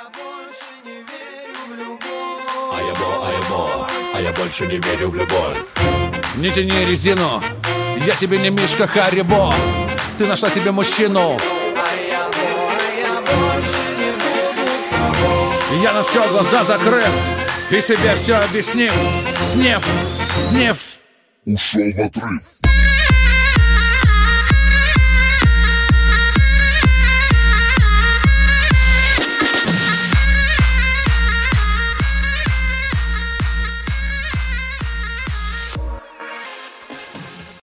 А я больше не верю в любовь. Не тяни резину, я тебе не Мишка Харибо. Ты нашла себе мужчину, я на все глаза закрыв и себе все объяснив. Снев, ушел в отрыв.